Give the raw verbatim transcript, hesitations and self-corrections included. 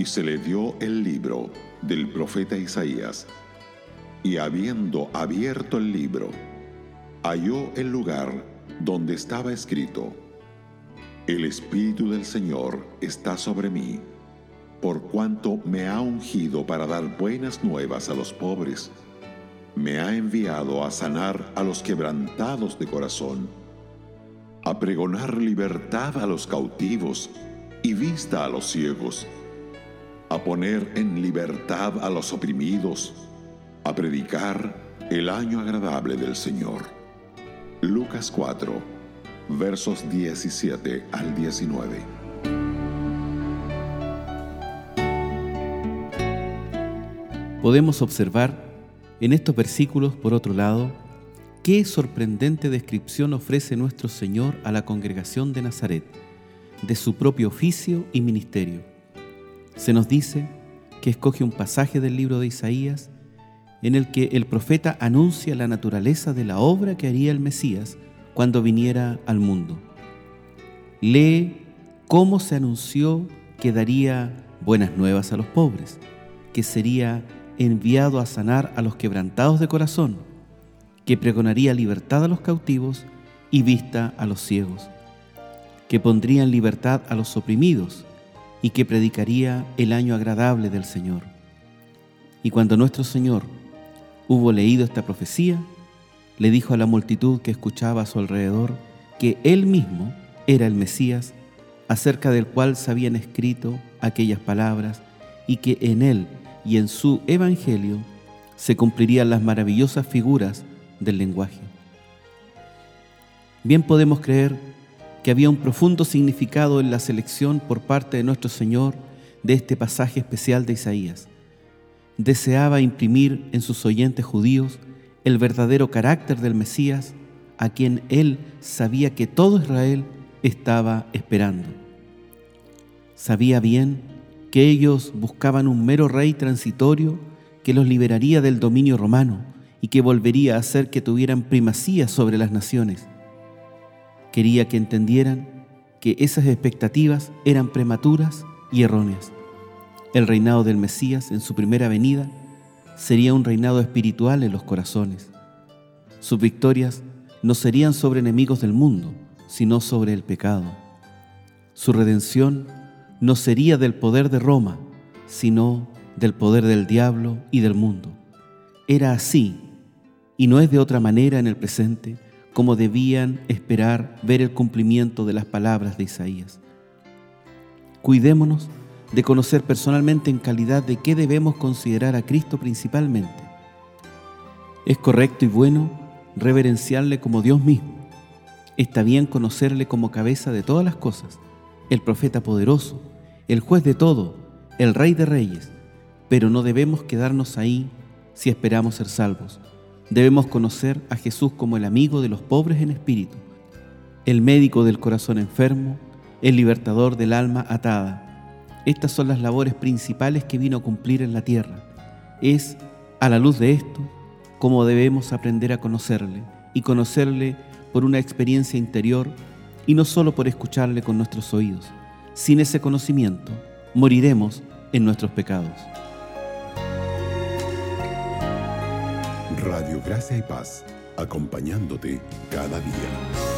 se le dio el libro del profeta Isaías, y habiendo abierto el libro, halló el lugar donde estaba escrito: El Espíritu del Señor está sobre mí, por cuanto me ha ungido para dar buenas nuevas a los pobres. Me ha enviado a sanar a los quebrantados de corazón, a pregonar libertad a los cautivos y vista a los ciegos, a poner en libertad a los oprimidos, a predicar el año agradable del Señor. Lucas cuatro, versos diecisiete al diecinueve. Podemos observar en estos versículos, por otro lado, qué sorprendente descripción ofrece nuestro Señor a la congregación de Nazaret, de su propio oficio y ministerio. Se nos dice que escoge un pasaje del libro de Isaías en el que el profeta anuncia la naturaleza de la obra que haría el Mesías cuando viniera al mundo. Lee cómo se anunció que daría buenas nuevas a los pobres, que sería enviado a sanar a los quebrantados de corazón, que pregonaría libertad a los cautivos y vista a los ciegos, que pondría en libertad a los oprimidos y que predicaría el año agradable del Señor. Y cuando nuestro Señor hubo leído esta profecía, le dijo a la multitud que escuchaba a su alrededor que Él mismo era el Mesías, acerca del cual se habían escrito aquellas palabras, y que en Él y en su Evangelio se cumplirían las maravillosas figuras del lenguaje. Bien podemos creer que había un profundo significado en la selección por parte de nuestro Señor de este pasaje especial de Isaías. Deseaba imprimir en sus oyentes judíos el verdadero carácter del Mesías, a quien Él sabía que todo Israel estaba esperando. Sabía bien que ellos buscaban un mero rey transitorio que los liberaría del dominio romano y que volvería a hacer que tuvieran primacía sobre las naciones. Quería que entendieran que esas expectativas eran prematuras y erróneas. El reinado del Mesías en su primera venida sería un reinado espiritual en los corazones. Sus victorias no serían sobre enemigos del mundo, sino sobre el pecado. Su redención no sería del poder de Roma, sino del poder del diablo y del mundo. Era así, y no es de otra manera en el presente, como debían esperar ver el cumplimiento de las palabras de Isaías. Cuidémonos de conocer personalmente en calidad de qué debemos considerar a Cristo principalmente. Es correcto y bueno reverenciarle como Dios mismo. Está bien conocerle como cabeza de todas las cosas, el profeta poderoso, el juez de todo, el rey de reyes, pero no debemos quedarnos ahí si esperamos ser salvos. Debemos conocer a Jesús como el amigo de los pobres en espíritu, el médico del corazón enfermo, el libertador del alma atada. Estas son las labores principales que vino a cumplir en la tierra. Es a la luz de esto como debemos aprender a conocerle, y conocerle por una experiencia interior y no solo por escucharle con nuestros oídos. Sin ese conocimiento, moriremos en nuestros pecados. Radio Gracia y Paz, acompañándote cada día.